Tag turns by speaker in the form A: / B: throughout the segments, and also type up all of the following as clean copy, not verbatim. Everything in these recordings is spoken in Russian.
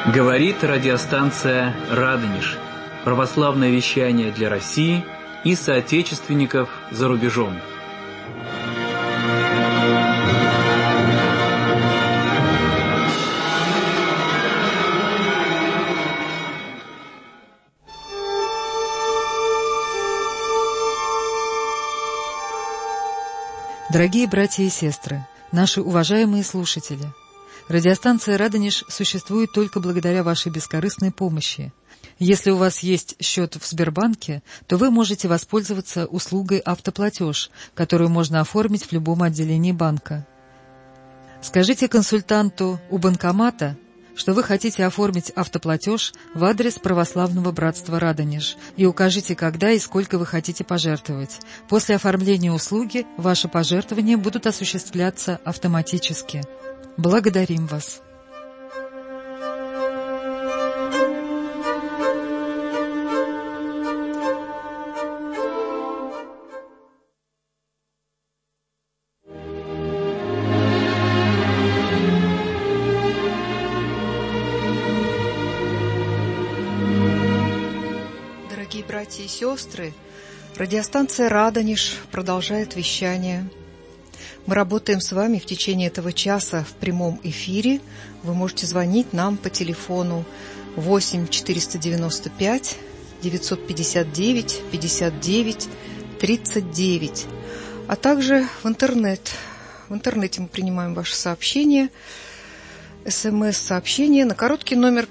A: Говорит радиостанция «Радонеж». Православное вещание для России и соотечественников за рубежом.
B: Дорогие братья и сестры, наши уважаемые слушатели, радиостанция «Радонеж» существует только благодаря вашей бескорыстной помощи. Если у вас есть счет в Сбербанке, то вы можете воспользоваться услугой «Автоплатеж», которую можно оформить в любом отделении банка. Скажите консультанту у банкомата, что вы хотите оформить автоплатеж в адрес Православного братства «Радонеж», и укажите, когда и сколько вы хотите пожертвовать. После оформления услуги ваши пожертвования будут осуществляться автоматически. Благодарим вас.
C: Дорогие братья и сестры, радиостанция «Радонеж» продолжает вещание. Мы работаем с вами в течение этого часа в прямом эфире. Вы можете звонить нам по телефону 8 495 959 59 39, а также в интернет. В интернете мы принимаем ваши сообщения, СМС-сообщения на короткий номер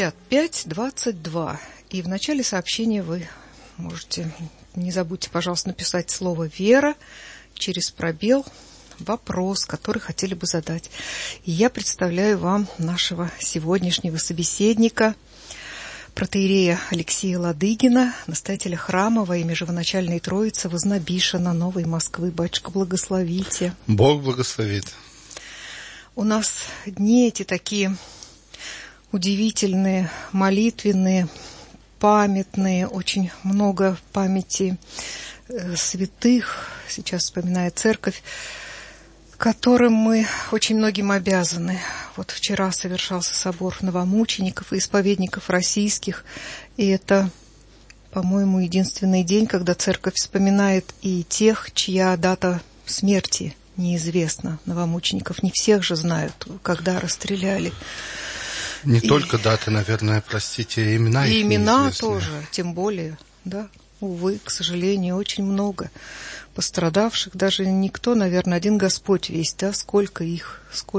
C: 5522. И в начале сообщения вы можете, не забудьте, пожалуйста, написать слово «Вера» через пробел, вопрос, который хотели бы задать. И я представляю вам нашего сегодняшнего собеседника, протоиерея Алексея Ладыгина, настоятеля храма во имя Живоначальной Троицы Вознобишена Новой Москвы. Батюшка, благословите.
D: Бог благословит.
C: У нас дни эти такие удивительные, молитвенные, памятные, очень много памяти святых, сейчас вспоминая церковь, которым мы очень многим обязаны. Вот вчера совершался собор новомучеников и исповедников российских, и это, по-моему, единственный день, когда церковь вспоминает и тех, чья дата смерти неизвестна. Новомучеников не всех же знают, когда расстреляли.
D: Не только даты, наверное, простите, имена их неизвестны. И имена
C: тоже, тем более, да. Увы, к сожалению, очень много пострадавших. Даже никто, наверное, один Господь весть, да, сколько их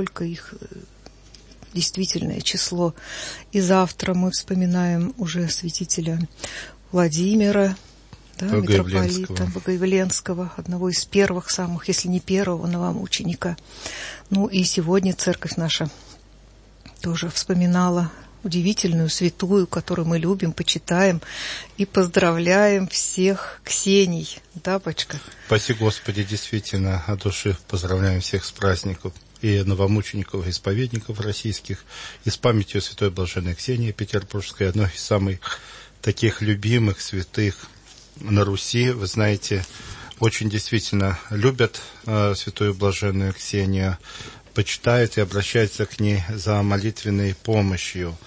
C: действительное число. И завтра мы вспоминаем уже святителя Владимира, да, митрополита Богоявленского, одного из первых самых, если не первого, новомученика. Ну и сегодня церковь наша тоже вспоминала удивительную святую, которую мы любим, почитаем и поздравляем всех Ксений. Да, батюшка?
D: Спаси Господи, действительно, от души поздравляем всех с праздником и новомучеников, и исповедников российских, и с памятью святой блаженной Ксении Петербургской, одной из самых таких любимых святых на Руси. Вы знаете, очень действительно любят святую блаженную Ксению, почитают и обращаются к ней за молитвенной помощью.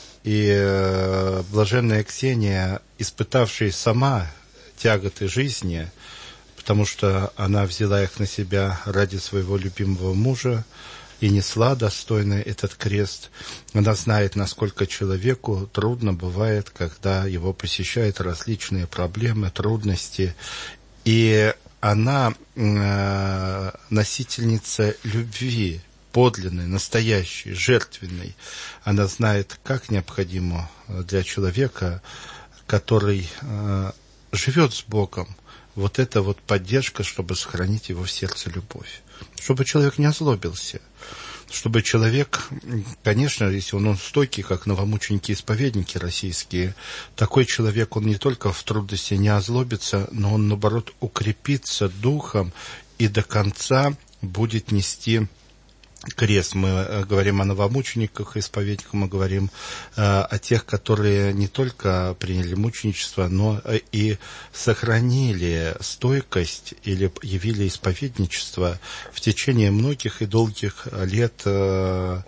D: И блаженная Ксения, испытавшая сама тяготы жизни, потому что она взяла их на себя ради своего любимого мужа и несла достойно этот крест, она знает, насколько человеку трудно бывает, когда его посещают различные проблемы, трудности, и она носительница любви, подлинной, настоящей, жертвенной. Она знает, как необходимо для человека, который живет с Богом, вот эта вот поддержка, чтобы сохранить его в сердце любовь. Чтобы человек не озлобился. Чтобы человек, конечно, если он стойкий, как новомученики-исповедники российские, такой человек, он не только в трудности не озлобится, но он, наоборот, укрепится духом и до конца будет нести крест. Мы говорим о новомучениках, исповедниках, мы говорим о тех, которые не только приняли мученичество, но и сохранили стойкость или явили исповедничество в течение многих и долгих лет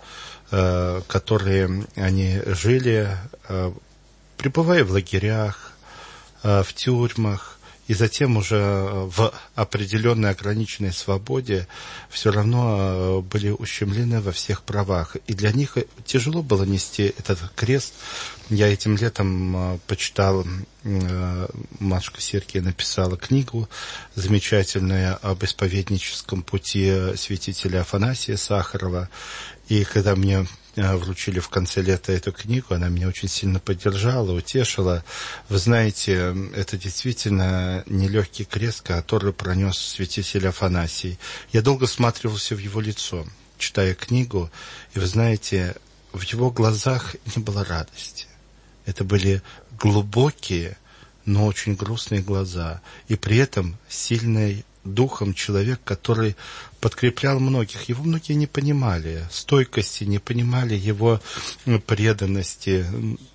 D: которые они жили, пребывая в лагерях, в тюрьмах, и затем уже в определенной ограниченной свободе все равно были ущемлены во всех правах. И для них тяжело было нести этот крест. Я этим летом почитал, матушка Сергия написала книгу замечательную об исповедническом пути святителя Афанасия Сахарова. И когда мне вручили в конце лета эту книгу, она меня очень сильно поддержала, утешила. Вы знаете, это действительно нелегкий крест, который пронес святитель Афанасий. Я долго всматривался в его лицо, читая книгу, и вы знаете, в его глазах не было радости. Это были глубокие, но очень грустные глаза, и при этом сильный духом человек, который подкреплял многих. Его многие не понимали стойкости, не понимали его преданности,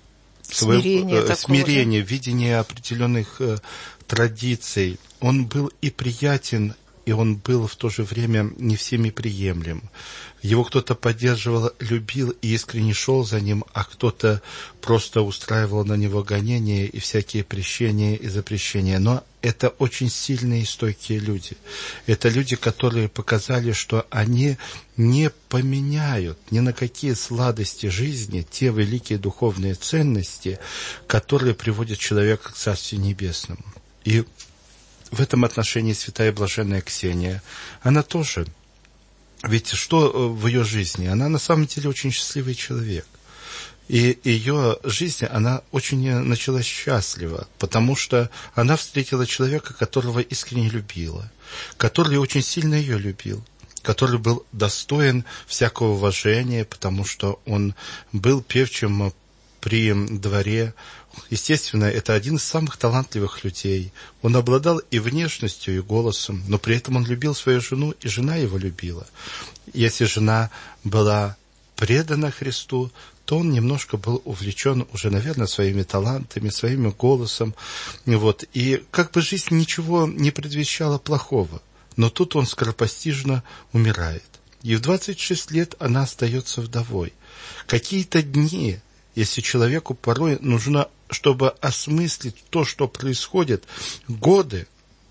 D: смирения, видения определенных традиций. Он был и приятен, и он был в то же время не всеми приемлем. Его кто-то поддерживал, любил и искренне шел за ним, а кто-то просто устраивал на него гонения и всякие прещения и запрещения. Но это очень сильные и стойкие люди. Это люди, которые показали, что они не поменяют ни на какие сладости жизни те великие духовные ценности, которые приводят человека к Царству Небесному. И в этом отношении святая блаженная Ксения, она тоже, ведь что в ее жизни? Она на самом деле очень счастливый человек. И ее жизнь, она очень началась счастливо, потому что она встретила человека, которого искренне любила, который очень сильно ее любил, который был достоин всякого уважения, потому что он был певчим при дворе. Естественно, это один из самых талантливых людей. Он обладал и внешностью, и голосом, но при этом он любил свою жену, и жена его любила. Если жена была предана Христу, то он немножко был увлечен уже, наверное, своими талантами, своим голосом. Вот. И как бы жизнь ничего не предвещала плохого. Но тут он скоропостижно умирает. И в 26 лет она остается вдовой. Какие-то дни, если человеку порой нужно, чтобы осмыслить то, что происходит, годы,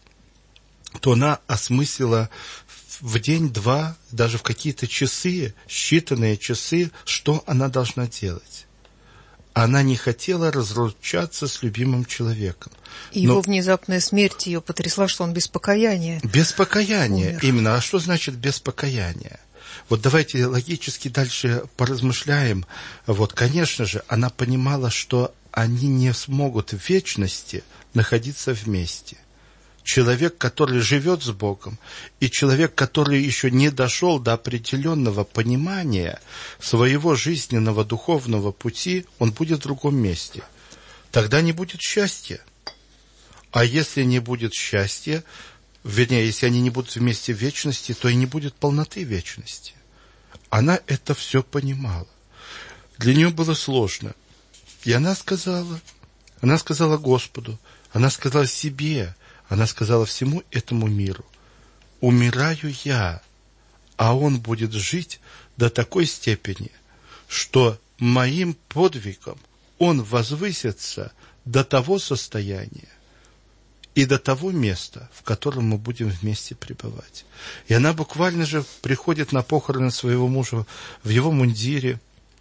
D: то она осмыслила в день-два, даже в какие-то часы, считанные часы, что она должна делать. Она не хотела разлучаться с любимым человеком.
C: И его внезапная смерть ее потрясла, что он без покаяния.
D: Без покаяния,
C: умер.
D: Именно. А что значит без покаяния? Вот давайте логически дальше поразмышляем. Вот, конечно же, она понимала, что они не смогут в вечности находиться вместе. Человек, который живет с Богом, и человек, который еще не дошел до определенного понимания своего жизненного духовного пути, он будет в другом месте. Тогда не будет счастья. А если не будет счастья, вернее, если они не будут вместе в вечности, то и не будет полноты вечности. Она это все понимала. Для нее было сложно. И она сказала Господу, она сказала себе, она сказала всему этому миру: умираю я, а он будет жить до такой степени, что моим подвигом он возвысится до того состояния и до того места, в котором мы будем вместе пребывать. И она буквально же приходит на похороны своего мужа в его мундире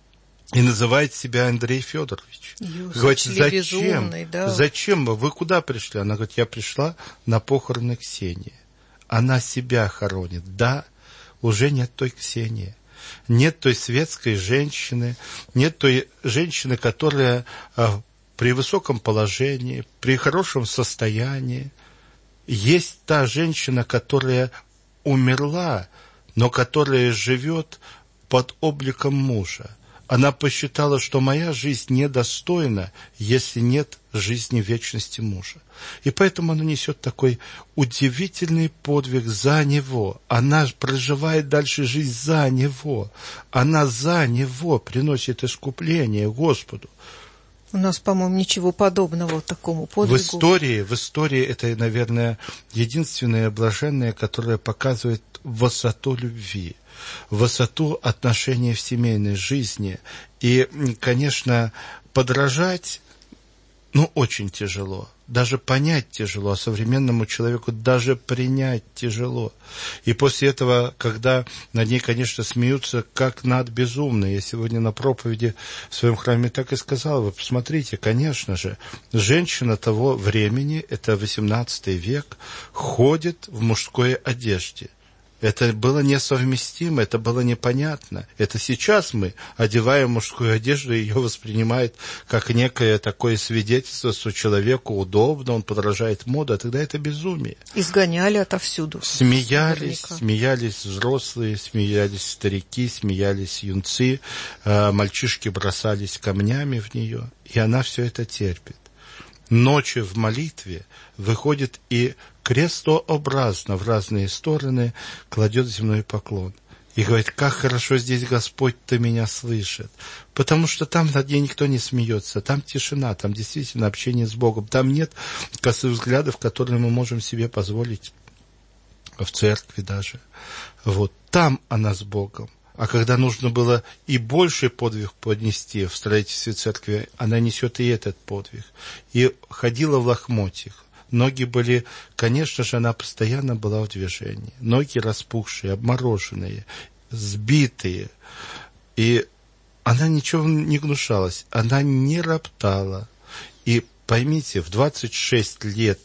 D: и называет себя Андрей Федорович. Говорит: зачем?
C: Безумный, да.
D: Зачем вы куда пришли? Она говорит: я пришла на похороны Ксении. Она себя хоронит. Да, уже нет той Ксении. Нет той светской женщины, нет той женщины, которая при высоком положении, при хорошем состоянии. Есть та женщина, которая умерла, но которая живет под обликом мужа. Она посчитала, что моя жизнь недостойна, если нет жизни вечности мужа. И поэтому она несет такой удивительный подвиг за него. Она проживает дальше жизнь за него. Она за него приносит искупление Господу.
C: У нас, по-моему, ничего подобного такому подвигу.
D: В истории это, наверное, единственное блаженное, которое показывает высоту любви. высоту отношений в семейной жизни. И, конечно, подражать, очень тяжело. Даже понять тяжело, а современному человеку даже принять тяжело. И после этого, когда над ней, конечно, смеются, как над безумной. Я сегодня на проповеди в своем храме так и сказал. Вы посмотрите, конечно же, женщина того времени, это 18 век, ходит в мужской одежде. Это было несовместимо, это было непонятно. Это сейчас мы, одевая мужскую одежду, ее воспринимают как некое такое свидетельство, что человеку удобно, он подражает моде, а тогда это безумие.
C: Изгоняли отовсюду.
D: Смеялись взрослые, смеялись старики, смеялись юнцы, мальчишки бросались камнями в нее, и она все это терпит. Ночью в молитве выходит и крестообразно в разные стороны кладет земной поклон. И говорит, как хорошо здесь Господь-то меня слышит. Потому что там над ней никто не смеется, там тишина, там действительно общение с Богом. Там нет косых взглядов, которые мы можем себе позволить в церкви даже. Там она с Богом. А когда нужно было и больший подвиг поднести в строительстве церкви, она несет и этот подвиг. И ходила в лохмотьях. Ноги были, конечно же, она постоянно была в движении. Ноги распухшие, обмороженные, сбитые. И она ничего не гнушалась, она не роптала. И поймите, в 26 лет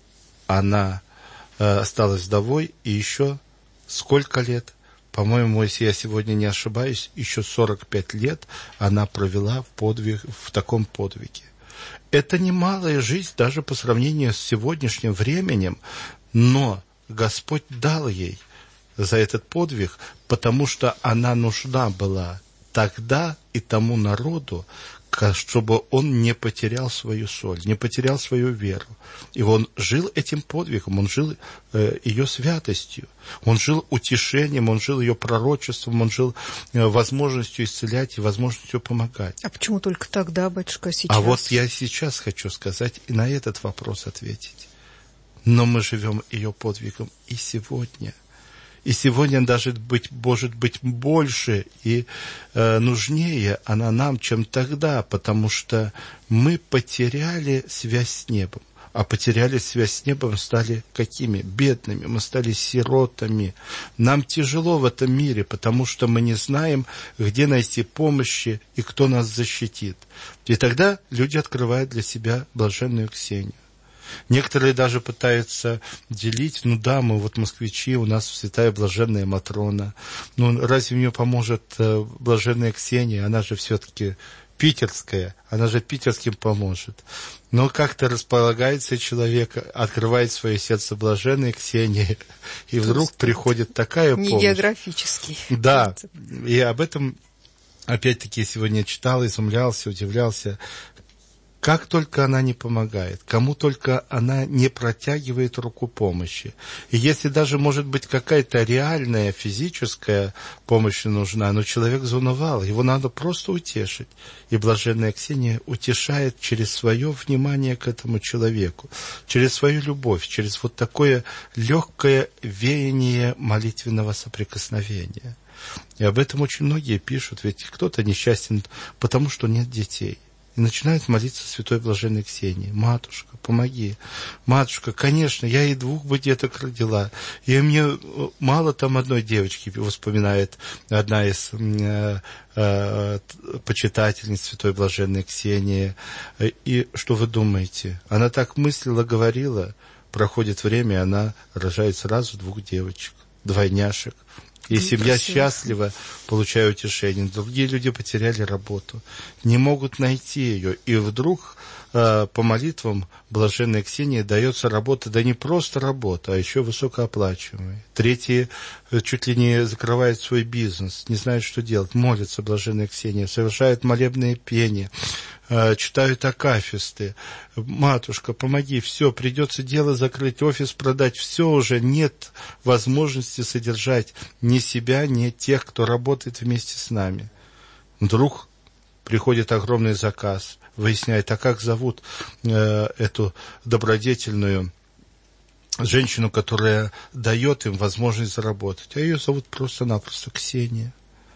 D: она осталась вдовой, и еще сколько лет? По-моему, если я сегодня не ошибаюсь, еще 45 лет она провела в таком подвиге. Это немалая жизнь даже по сравнению с сегодняшним временем, но Господь дал ей за этот подвиг, потому что она нужна была тогда и тому народу, чтобы он не потерял свою соль, не потерял свою веру. И он жил этим подвигом, он жил ее святостью, он жил утешением, он жил ее пророчеством, он жил возможностью исцелять и возможностью помогать. А
C: почему только тогда, батюшка, сейчас?
D: А я сейчас хочу сказать и на этот вопрос ответить. Но мы живем ее подвигом и сегодня. И сегодня даже может быть больше и нужнее она нам, чем тогда, потому что мы потеряли связь с небом. А потеряли связь с небом, стали какими? Бедными, мы стали сиротами. Нам тяжело в этом мире, потому что мы не знаем, где найти помощи и кто нас защитит. И тогда люди открывают для себя блаженную Ксению. Некоторые даже пытаются делить, мы москвичи, у нас святая блаженная Матрона. Разве мне поможет блаженная Ксения? Она же все-таки питерская, она же питерским поможет. Но как-то располагается человек, открывает свое сердце блаженной Ксении, и вдруг приходит такая помощь.
C: Не географический.
D: Да, и об этом, опять-таки, сегодня читал, изумлялся, удивлялся. Как только она не помогает, кому только она не протягивает руку помощи. И если даже, может быть, какая-то реальная физическая помощь нужна, но человек заунывал, его надо просто утешить. И блаженная Ксения утешает через свое внимание к этому человеку, через свою любовь, через такое легкое веяние молитвенного соприкосновения. И об этом очень многие пишут, ведь кто-то несчастен, потому что нет детей. И начинает молиться святой блаженной Ксении. Матушка, помоги. Матушка, конечно, я и 2 бы деток родила. И мне мало там одной девочки, вспоминает одна из почитательниц святой блаженной Ксении. И что вы думаете? Она так мыслила, говорила. Проходит время, она рожает сразу 2 девочек, двойняшек. И семья счастлива, получая утешение. Другие люди потеряли работу, не могут найти ее. И вдруг по молитвам блаженной Ксении дается работа, да не просто работа, а еще высокооплачиваемая. Третьи чуть ли не закрывают свой бизнес, не знают, что делать. Молятся блаженная Ксения, совершают молебные пения, читают акафисты. Матушка, помоги, все, придется дело закрыть, офис продать, все уже, нет возможности содержать ни себя, ни тех, кто работает вместе с нами. Вдруг приходит огромный заказ, выясняет, а как зовут эту добродетельную женщину, которая дает им возможность заработать. А ее зовут просто-напросто Ксения.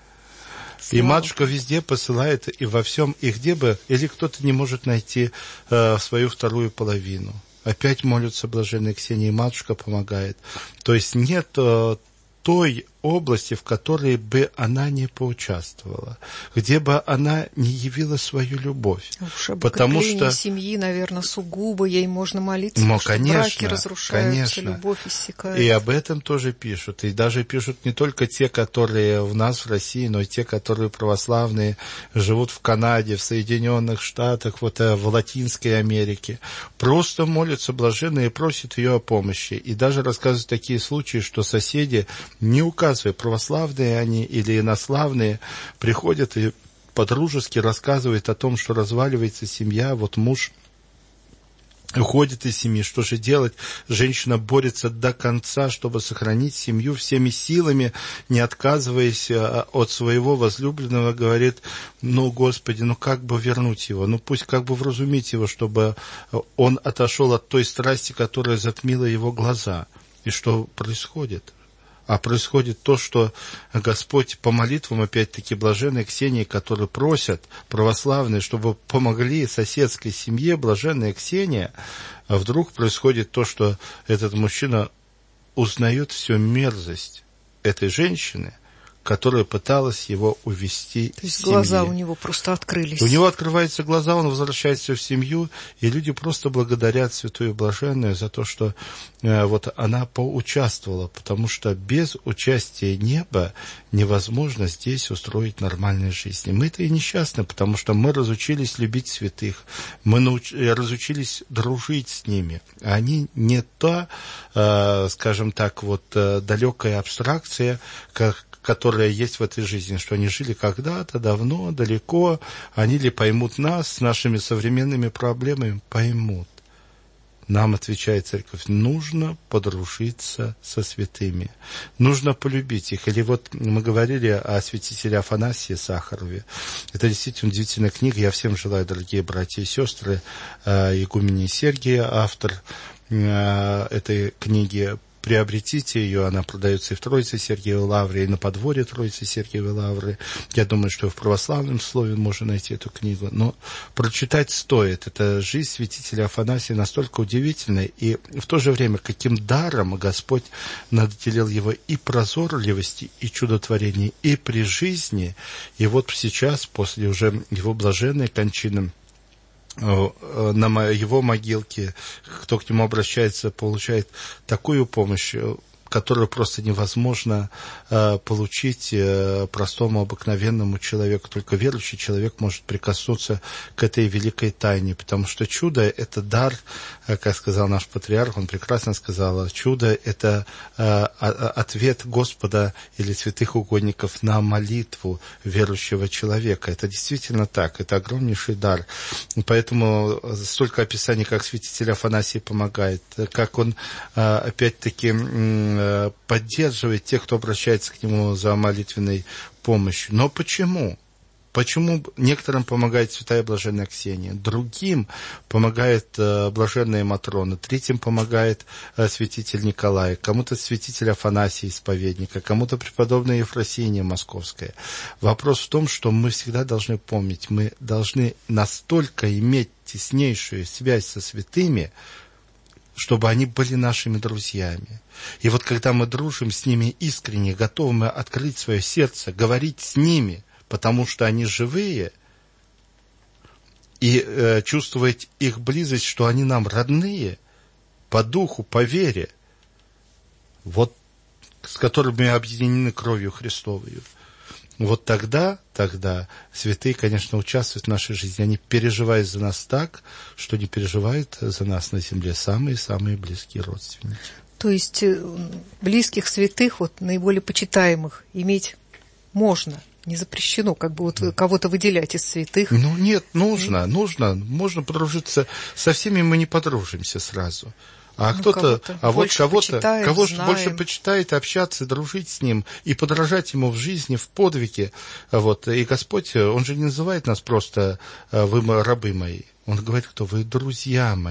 D: И матушка везде посылает, и во всем, и где бы, или кто-то не может найти свою вторую половину. Опять молятся блаженной Ксении, и матушка помогает. То есть нет той области, в которой бы она не поучаствовала, где бы она не явила свою любовь.
C: Уж об
D: потому что
C: семьи, наверное, сугубо ей можно молиться,
D: но,
C: потому
D: конечно,
C: что браки разрушаются,
D: конечно.
C: любовь иссякает.
D: И об этом тоже пишут. И даже пишут не только те, которые в нас, в России, но и те, которые православные, живут в Канаде, в Соединенных Штатах, вот в Латинской Америке. Просто молятся блаженные и просят ее о помощи. И даже рассказывают такие случаи, что соседи, не указывая, православные они или инославные, приходят и по-дружески рассказывают о том, что разваливается семья, вот муж уходит из семьи, что же делать? Женщина борется до конца, чтобы сохранить семью всеми силами, не отказываясь от своего возлюбленного, говорит, ну, Господи, ну как бы вернуть его, ну пусть как бы вразумить его, чтобы он отошел от той страсти, которая затмила его глаза. И что происходит? А происходит то, что Господь по молитвам, опять-таки, блаженной Ксении, которые просят православные, чтобы помогли соседской семье, блаженная Ксения, а вдруг происходит то, что этот мужчина узнает всю мерзость этой женщины, которая пыталась его увести из семьи.
C: То есть глаза у него просто открылись.
D: У него открываются глаза, он возвращается в семью, и люди просто благодарят святую блаженную за то, что вот она поучаствовала, потому что без участия неба невозможно здесь устроить нормальную жизнь. И мы-то и несчастны, потому что мы разучились любить святых, мы разучились дружить с ними. Они не та, скажем так, вот далекая абстракция, которая есть в этой жизни, что они жили когда-то, давно, далеко, они ли поймут нас с нашими современными проблемами? Поймут. Нам, отвечает Церковь, нужно подружиться со святыми, нужно полюбить их. Или вот мы говорили о святителе Афанасии Сахарове. Это действительно удивительная книга. Я всем желаю, дорогие братья и сестры, игумене Сергия, автор этой книги. Приобретите ее, она продается и в Троице Сергиевой Лавре, и на подворье Троицы Сергиевой Лавры. Я думаю, что в православном слове можно найти эту книгу. Но прочитать стоит. Это жизнь святителя Афанасия настолько удивительная, и в то же время каким даром Господь наделил его и прозорливости, и чудотворения, и при жизни. И вот сейчас, после уже его блаженной кончины, на его могилке, кто к нему обращается, получает такую помощь, которую просто невозможно получить простому обыкновенному человеку. Только верующий человек может прикоснуться к этой великой тайне, потому что чудо – это дар, как сказал наш патриарх, он прекрасно сказал, чудо – это ответ Господа или святых угодников на молитву верующего человека. Это действительно так, это огромнейший дар. Поэтому столько описаний, как святитель Афанасий помогает, как он, опять-таки, поддерживает тех, кто обращается к нему за молитвенной помощью. Но почему? Почему некоторым помогает святая блаженная Ксения, другим помогает блаженная Матрона, третьим помогает святитель Николай, кому-то святитель Афанасий исповедника, кому-то преподобная Ефросиния Московская. Вопрос в том, что мы всегда должны помнить, мы должны настолько иметь теснейшую связь со святыми, чтобы они были нашими друзьями. И вот когда мы дружим с ними искренне, готовы мы открыть свое сердце, говорить с ними, потому что они живые, и чувствовать их близость, что они нам родные, по духу, по вере, вот с которыми объединены кровью Христовою. Вот тогда святые, конечно, участвуют в нашей жизни. Они переживают за нас так, что не переживают за нас на земле самые-самые близкие родственники.
C: То есть близких святых, вот наиболее почитаемых, иметь можно, не запрещено, как бы вот кого-то выделять из святых.
D: Ну нет, нужно. Можно подружиться. Со всеми мы не подружимся сразу. А кто-то больше почитает, общаться, дружить с ним и подражать ему в жизни, в подвиге. Вот. И Господь, Он же не называет нас просто «вы рабы мои». Он говорит, что вы друзья мои.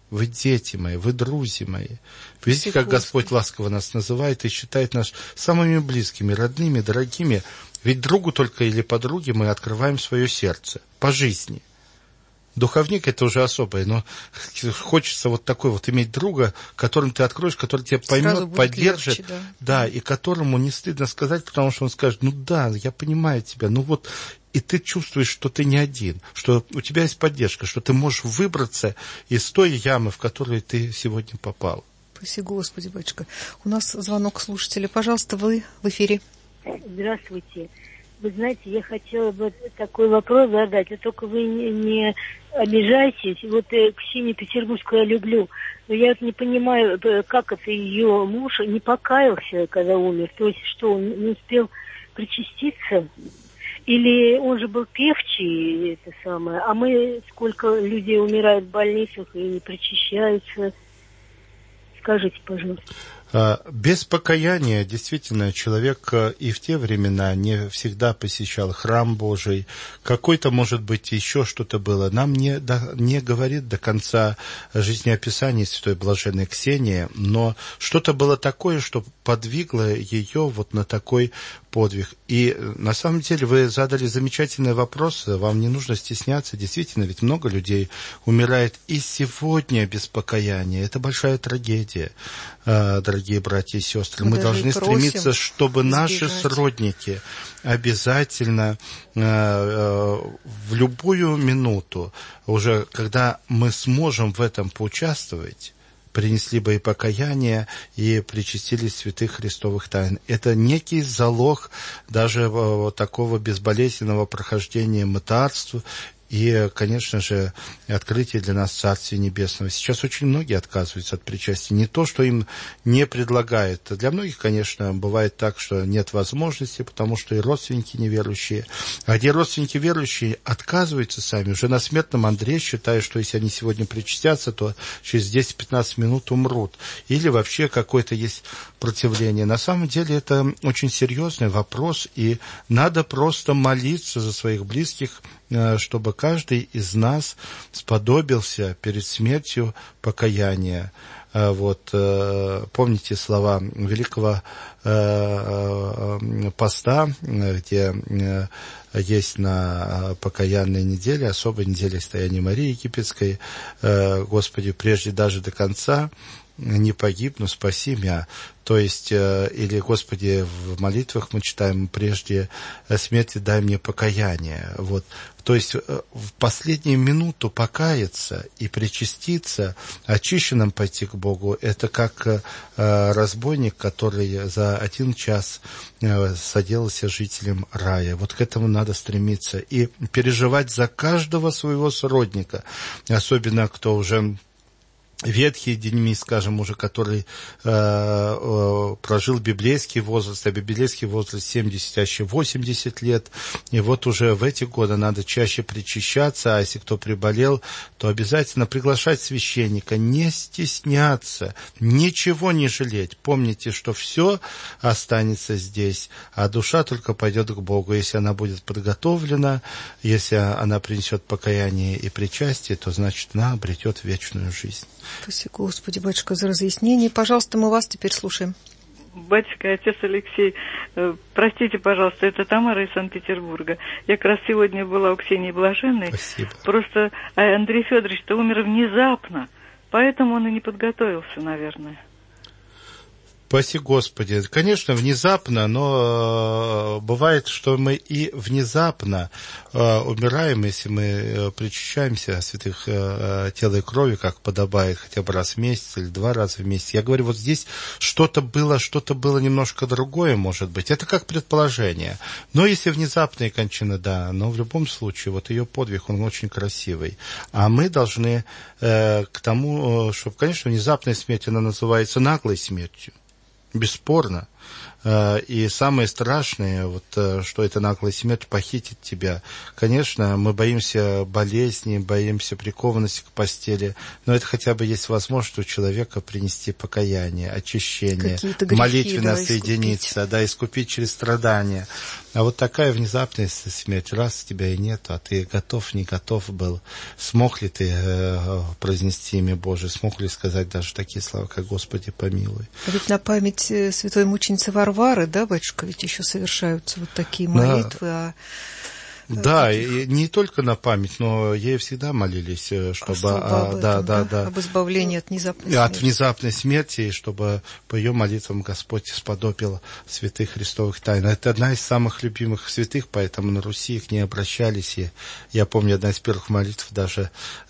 D: вы дети мои, вы друзья мои. Видите, как Господь ласково нас называет и считает нас самыми близкими, родными, дорогими. Ведь другу только или подруге мы открываем свое сердце по жизни. Духовник — это уже особое, но хочется вот такой вот иметь друга, которым ты откроешь, который тебя поймет, поддержит, легче, да, и которому не стыдно сказать, потому что он скажет: ну да, я понимаю тебя, ну вот, и ты чувствуешь, что ты не один, что у тебя есть поддержка, что ты можешь выбраться из той ямы, в которую ты сегодня попал.
C: Спасибо, Господи, батюшка. У нас звонок слушателя. Пожалуйста, вы в эфире.
E: Здравствуйте. Вы знаете, я хотела бы такой вопрос задать, а только вы не обижайтесь. Вот Ксению Петербургскую я люблю, но я вот не понимаю, как это ее муж не покаялся, когда умер. То есть что, он не успел причаститься? Или он же был певчий, это самое, а мы, сколько людей умирают в больницах и не причащаются. Скажите, пожалуйста.
D: Без покаяния действительно человек и в те времена не всегда посещал храм Божий. Какой-то, может быть, еще что-то было. Нам не говорит до конца жизнеописание святой блаженной Ксении, но что-то было такое, что подвигло ее вот на такой подвиг. И на самом деле вы задали замечательный вопрос, вам не нужно стесняться. Действительно, ведь много людей умирает и сегодня без покаяния. Это большая трагедия, дорогие братья и сестры. Мы должны стремиться, чтобы наши сродники обязательно в любую минуту, уже когда мы сможем в этом поучаствовать, принесли бы и покаяние, и причастились святых христовых тайн. Это некий залог даже такого безболезненного прохождения мытарства и, конечно же, открытие для нас Царствия Небесного. Сейчас очень многие отказываются от причастия. Не то, что им не предлагают. Для многих, конечно, бывает так, что нет возможности, потому что и родственники неверующие. А где родственники верующие отказываются сами, уже на смертном одре, считая, что если они сегодня причастятся, то через 10-15 минут умрут. Или вообще какое-то есть противление. На самом деле это очень серьезный вопрос, и надо просто молиться за своих близких, чтобы каждый из нас сподобился перед смертью покаяния. Вот, помните слова Великого Поста, где есть на покаянной неделе, особой неделе стояния Марии Египетской: «Господи, прежде даже до конца не погибну, спаси меня». То есть, или, Господи, в молитвах мы читаем: прежде смерти дай мне покаяние. Вот. То есть, в последнюю минуту покаяться и причаститься, очищенным пойти к Богу, это как разбойник, который за 1 час соделался жителем рая. Вот к этому надо стремиться и переживать за каждого своего сродника, особенно кто уже ветхие дни, скажем, уже который прожил библейский возраст, а библейский возраст 70, а еще 80 лет. И вот уже в эти годы надо чаще причащаться, а если кто приболел, то обязательно приглашать священника, не стесняться, ничего не жалеть. Помните, что все останется здесь, а душа только пойдет к Богу. Если она будет подготовлена, если она принесет покаяние и причастие, то значит она обретет вечную жизнь.
C: Спасибо, Господи, батюшка, за разъяснение. Пожалуйста, мы вас теперь слушаем.
F: Батюшка, отец Алексей, простите, пожалуйста, это Тамара из Санкт-Петербурга. Я как раз сегодня была у Ксении Блаженной.
D: Спасибо.
F: Просто Андрей Федорович-то умер внезапно, поэтому он и не подготовился, наверное.
D: Спаси Господи. Конечно, внезапно, но бывает, что мы и внезапно умираем, если мы причащаемся святых тела и крови, как подобает, хотя бы раз в месяц или 2 раза в месяц. Я говорю, вот здесь что-то было немножко другое, может быть. Это как предположение. Но если внезапная кончина, да, но в любом случае, вот ее подвиг, он очень красивый. А мы должны к тому, что, конечно, внезапная смерть, она называется наглой смертью. Бесспорно. И самое страшное, вот, что эта наглая смерть похитит тебя. Конечно, мы боимся болезни, боимся прикованности к постели, но это хотя бы есть возможность у человека принести покаяние, очищение, молитвенно соединиться, искупить через страдания. А вот такая внезапная смерть, раз тебя и нет, а ты готов, не готов был. Смог ли ты произнести имя Божие, смог ли сказать даже такие слова, как «Господи, помилуй».
C: Ведь на память святой мученицы Варвары, да, батюшка, ведь еще совершаются вот такие молитвы,
D: Да, и не только на память, но ей всегда молились, чтобы
C: об избавлении от внезапной смерти.
D: От внезапной смерти, и чтобы по ее молитвам Господь сподобил святых христовых тайн. Это одна из самых любимых святых, поэтому на Руси к ней обращались. И я помню, одна из первых молитв даже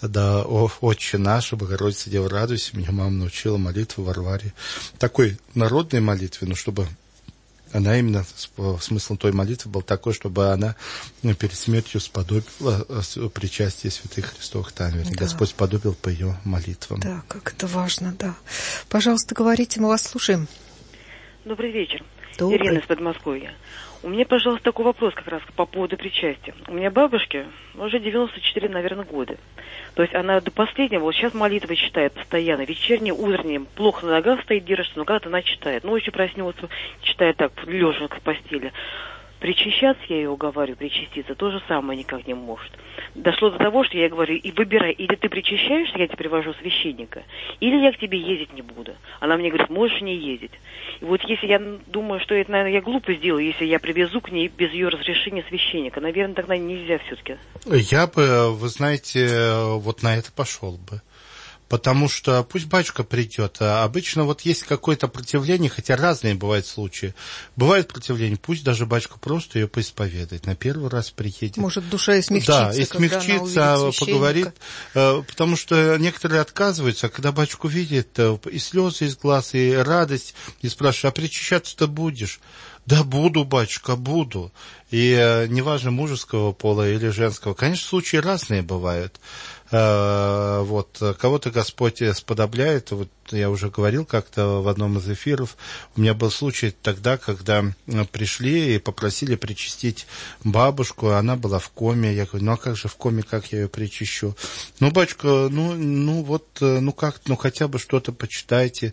D: «Отче наш, Богородица, Дева, радуйся». Меня мама научила молитву Варваре. Такой народной молитве, чтобы... Она именно, смысл той молитвы был такой, чтобы она перед смертью сподобила причастие святых христовых тайн. Да. Господь сподобил по ее молитвам.
C: Да, как это важно, да. Пожалуйста, говорите, мы вас слушаем.
G: Добрый вечер.
C: Добрый.
G: Ирина из Подмосковья. У меня, пожалуйста, такой вопрос как раз по поводу причастия. У меня бабушке уже 94, наверное, года. То есть она до последнего, вот сейчас молитвы читает постоянно, вечерние, утренние, плохо на ногах стоит, держится, но когда-то она читает. Ночью проснется, читает так, лежа в постели. Причащаться, я ее уговариваю, причаститься, то же самое никак не может. Дошло до того, что я ей говорю, и выбирай, или ты причащаешься, я тебе привожу священника, или я к тебе ездить не буду. Она мне говорит, можешь не ездить. И вот если я думаю, что это, наверное, я глупо сделаю, если я привезу к ней без ее разрешения священника, наверное, тогда нельзя все-таки.
D: Я бы, вы знаете, вот на это пошел бы. Потому что пусть батюшка придет. А обычно вот есть какое-то противление, хотя разные бывают случаи. Бывает противление, пусть даже батюшка просто ее поисповедает. На первый раз приедет.
C: Может, душа и смягчится.
D: Да, и смягчится, поговорит. Потому что некоторые отказываются, а когда батюшку видит, и слезы из глаз, и радость, и спрашивают, а причащаться-то будешь? Да буду, батюшка, буду. И неважно, мужеского пола или женского. Конечно, случаи разные бывают. Вот, кого-то Господь сподобляет. Вот я уже говорил как-то в одном из эфиров. У меня был случай тогда, когда пришли и попросили причастить бабушку. Она была в коме. Я говорю, ну а как же в коме, как я ее причащу? Ну, батюшка, хотя бы что-то почитайте.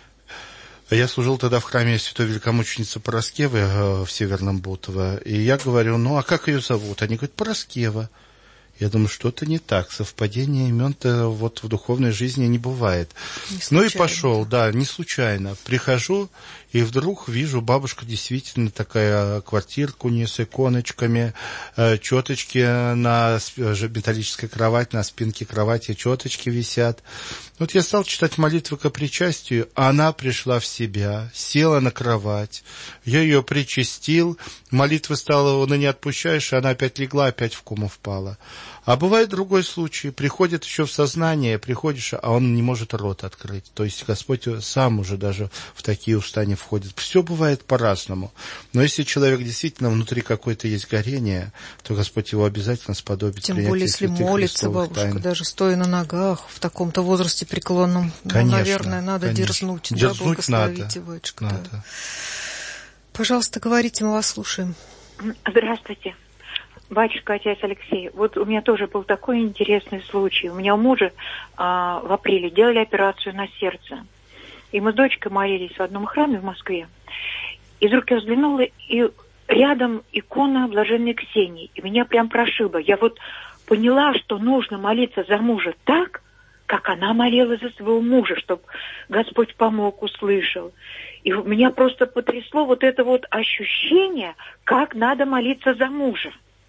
D: Я служил тогда в храме святой великомученицы Параскевы в Северном Бутово. И я говорю, ну а как ее зовут? Они говорят, Параскева. Я думаю, что-то не так. Совпадение имен-то вот в духовной жизни не бывает. Ну и пошел, да, не случайно. Прихожу, и вдруг вижу, бабушка действительно такая, квартирка у нее с иконочками, четочки на металлической кровати, на спинке кровати четочки висят. Вот я стал читать молитвы ко причастию, а она пришла в себя, села на кровать, я ее причастил, молитва стала, ну не отпущаешь, и она опять легла, опять в кому впала. А бывает другой случай, приходит еще в сознание, приходишь, а он не может рот открыть. То есть Господь сам уже даже в такие уста не входит. Все бывает по-разному. Но если человек действительно внутри какое-то есть горение, то Господь его обязательно сподобит.
C: Тем более, если молится бабушка, тайн. Даже стоя на ногах, в таком-то возрасте преклонном,
D: конечно,
C: наверное, надо дерзнуть.
D: Дерзнуть надо.
C: Батюшка, надо. Да. Пожалуйста, говорите, мы вас слушаем.
H: Здравствуйте. Батюшка, отец Алексей, вот у меня тоже был такой интересный случай. У меня у мужа в апреле делали операцию на сердце. И мы с дочкой молились в одном храме в Москве. И вдруг я взглянула, и рядом икона блаженной Ксении. И меня прям прошибло. Я вот поняла, что нужно молиться за мужа так, как она молилась за своего мужа, чтобы Господь помог, услышал. И меня просто потрясло вот это вот ощущение, как надо молиться за мужа.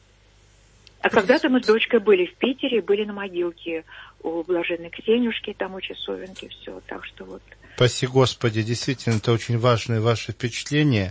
H: А когда-то мы с дочкой были в Питере, были на могилке у блаженной Ксенюшки, там у часовенки, все. Так что вот.
D: Спаси Господи, действительно, это очень важное ваше впечатление.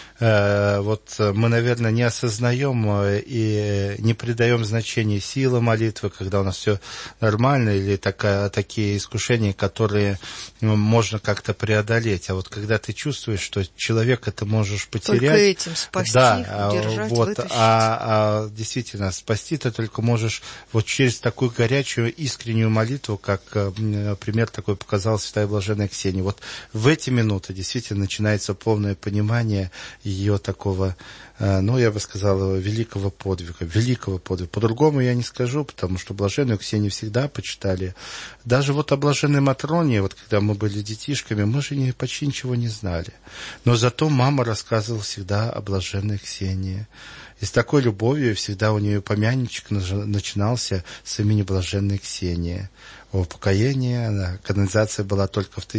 D: Вот мы, наверное, не осознаем и не придаем значения силы молитвы, когда у нас все нормально, или такие искушения, которые можно как-то преодолеть. А вот когда ты чувствуешь, что человека ты можешь потерять... Только
C: этим спасти,
D: да,
C: удержать,
D: вот,
C: вытащить.
D: Действительно, спасти ты только можешь вот через такую горячую, искреннюю молитву, как пример такой показала святая блаженная Ксения. Ксении. Вот в эти минуты действительно начинается полное понимание ее такого, я бы сказал, великого подвига. По-другому я не скажу, потому что блаженную Ксению всегда почитали. Даже вот о блаженной Матроне, вот когда мы были детишками, мы же почти ничего не знали. Но зато мама рассказывала всегда о блаженной Ксении. И с такой любовью всегда у нее помяничек начинался с имени блаженной Ксении. О упокоении, канонизация была только в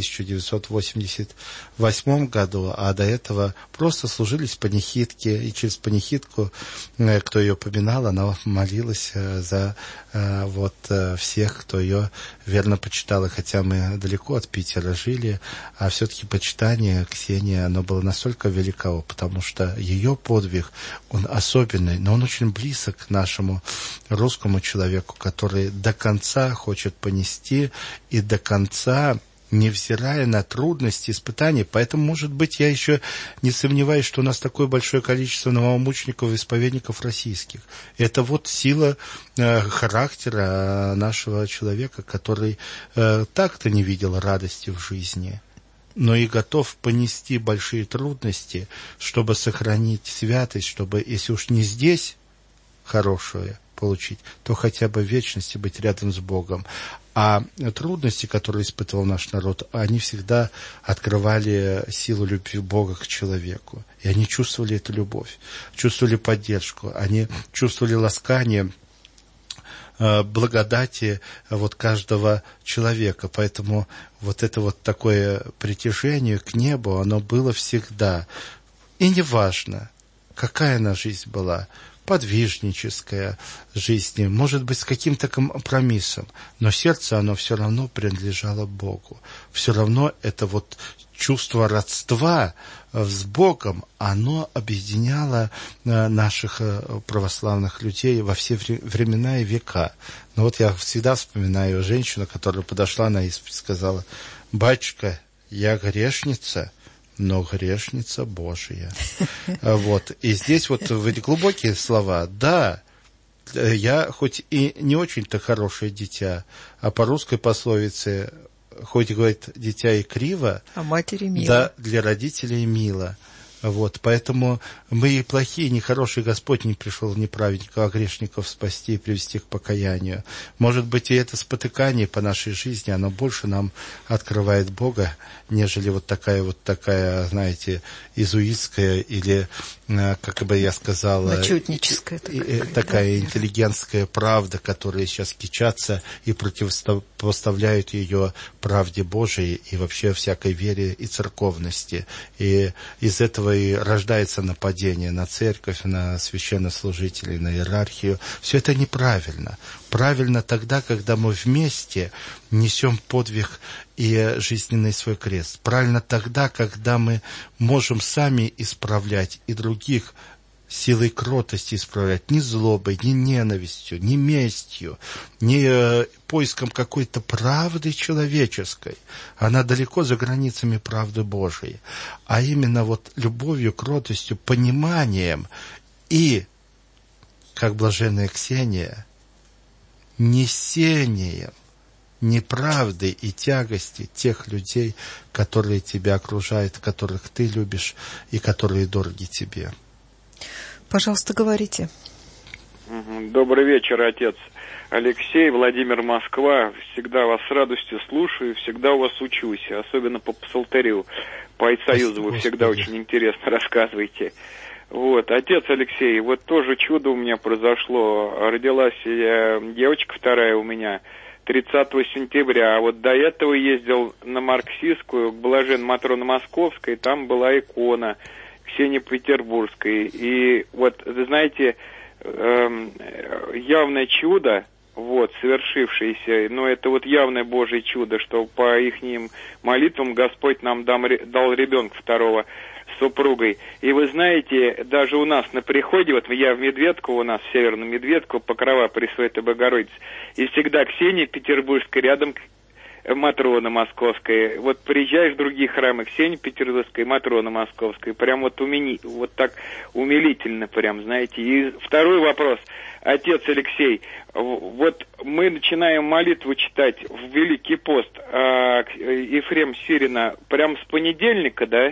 D: 1988 году, а до этого просто служились панихидки, и через панихидку, кто ее поминал, она молилась за всех, кто ее верно почитал. И хотя мы далеко от Питера жили, а все-таки почитание Ксении, оно было настолько велико, потому что ее подвиг, он особенный, но он очень близок к нашему русскому человеку, который до конца хочет понести и до конца, невзирая на трудности, испытания. Поэтому, может быть, я еще не сомневаюсь, что у нас такое большое количество новомучеников и исповедников российских. Это вот сила характера нашего человека, который так-то не видел радости в жизни, но и готов понести большие трудности, чтобы сохранить святость, чтобы, если уж не здесь хорошее получить, то хотя бы в вечности быть рядом с Богом. А трудности, которые испытывал наш народ, они всегда открывали силу любви Бога к человеку. И они чувствовали эту любовь, чувствовали поддержку, они чувствовали ласкание, благодати каждого человека. Поэтому вот это вот такое притяжение к небу, оно было всегда. И неважно, какая она жизнь была, подвижническая жизнь, может быть, с каким-то компромиссом, но сердце, оно все равно принадлежало Богу. Все равно это вот чувство родства с Богом, оно объединяло наших православных людей во все времена и века. Но вот я всегда вспоминаю женщину, которая подошла на исповедь и сказала: «Батюшка, я грешница, но грешница Божия». И здесь эти глубокие слова. Да, я хоть и не очень-то хорошее дитя, а по русской пословице, хоть, говорит, дитя и криво,
C: а матери мило.
D: Да, для родителей мило. Поэтому мы и плохие, и нехорошие. Господь не пришел ни праведников, а грешников спасти и привести к покаянию. Может быть, и это спотыкание по нашей жизни, оно больше нам открывает Бога, нежели такая, знаете, изуитская или, как бы я сказал,
C: начетническая
D: такая интеллигентская правда, которая сейчас кичатся и противопоставляют ее правде Божией и вообще всякой вере и церковности. И из этого и рождается нападение на церковь, на священнослужителей, на иерархию. Все это неправильно. Правильно тогда, когда мы вместе несем подвиг и жизненный свой крест. Правильно тогда, когда мы можем сами исправлять и других силой кротости исправлять, не злобой, не ненавистью, не местью, не поиском какой-то правды человеческой. Она далеко за границами правды Божией. А именно любовью, кротостью, пониманием и, как блаженная Ксения, несением неправды и тягости тех людей, которые тебя окружают, которых ты любишь и которые дороги тебе.
C: Пожалуйста, говорите.
I: Добрый вечер, отец Алексей, Владимир, Москва. Всегда вас с радостью слушаю, всегда у вас учусь, особенно по псалтырю. По Айтсоюзу вы всегда очень интересно рассказываете. Отец Алексей, тоже чудо у меня произошло. Родилась девочка вторая у меня 30 сентября, а до этого ездил на Марксистскую, к блаженной Матроне Московской, там была икона Ксении Петербургской. И знаете, явное чудо, совершившееся, но это явное Божье чудо, что по ихним молитвам Господь нам дал ребенка второго с супругой. И вы знаете, даже у нас на приходе, я в Медведку, у нас в Северную Медведку, Покрова Пресвятой Богородицы, и всегда Ксения Петербургская рядом Матрона Московская. Приезжаешь в другие храмы, Ксения Петербургская, Матрона Московская. Прям так умилительно, прям, знаете. И второй вопрос. отец Алексей, вот мы начинаем молитву читать в Великий пост Ефрема Сирина прямо с понедельника, да?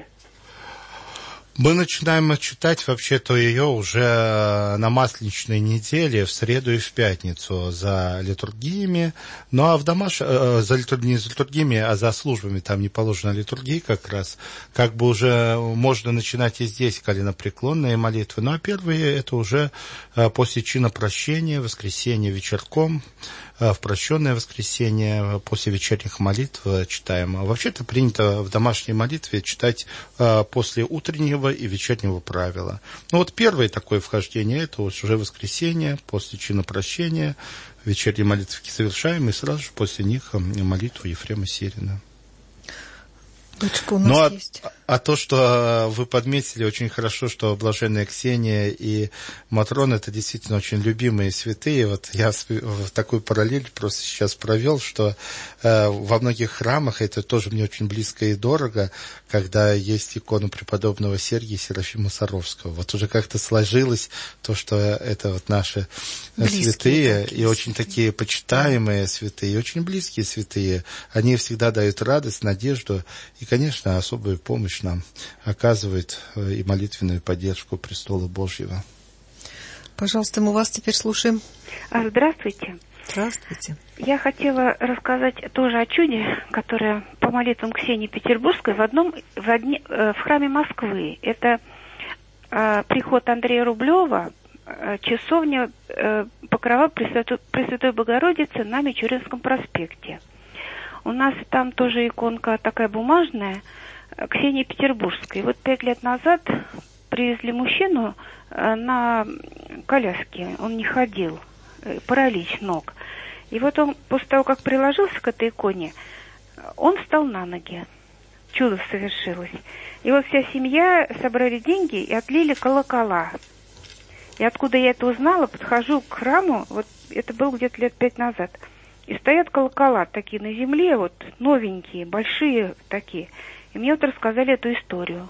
D: Мы начинаем читать вообще-то ее уже на Масленичной неделе, в среду и в пятницу за литургиями. Ну а в не за литургиями, а за службами, там не положено литургии как раз. Как бы уже можно начинать и здесь коленопреклонные молитвы. Ну а первые это уже после чина прощения, воскресенье вечерком, в прощенное воскресенье, после вечерних молитв читаем. Вообще-то принято в домашней молитве читать после утреннего и вечернего правила. Ну вот первое такое вхождение, это вот уже воскресенье, после чина прощения, вечерние молитвы совершаем, и сразу же после них молитву Ефрема Сирина.
C: Дочка у нас есть.
D: А то, что вы подметили очень хорошо, что блаженная Ксения и Матрона — это действительно очень любимые святые. Вот я в такую параллель просто сейчас провел, что во многих храмах, это тоже мне очень близко и дорого, когда есть икона преподобного Сергия Серафима Саровского. Вот уже как-то сложилось то, что это вот наши близкие святые, и очень такие почитаемые святые, и очень близкие святые. Они всегда дают радость, надежду, и, конечно, особую помощь нам оказывает и молитвенную поддержку престола Божьего.
C: Пожалуйста, мы вас теперь слушаем.
J: Здравствуйте.
C: Здравствуйте.
J: Я хотела рассказать тоже о чуде, которое по молитвам Ксении Петербургской в храме Москвы. Это приход Андрея Рублева, часовня Покрова Пресвятой Богородицы на Мичуринском проспекте. У нас там тоже иконка такая бумажная, Ксении Петербургской. Вот 5 лет назад привезли мужчину на коляске, он не ходил, паралич ног. И вот он, после того, как приложился к этой иконе, он встал на ноги. Чудо совершилось. И вот вся семья собрали деньги и отлили колокола. И откуда я это узнала, подхожу к храму, вот это было где-то лет 5 назад, и стоят колокола такие на земле, вот новенькие, большие такие. И мне вот рассказали эту историю.